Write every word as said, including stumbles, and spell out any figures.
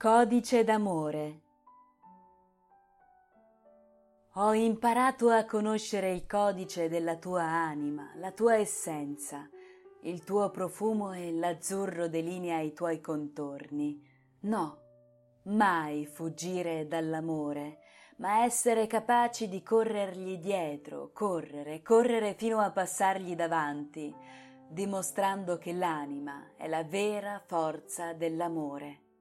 Codice d'amore. Ho imparato a conoscere il codice della tua anima, la tua essenza. Il tuo profumo e l'azzurro delinea i tuoi contorni. No, mai fuggire dall'amore, ma essere capaci di corrergli dietro, correre, correre fino a passargli davanti, dimostrando che l'anima è la vera forza dell'amore.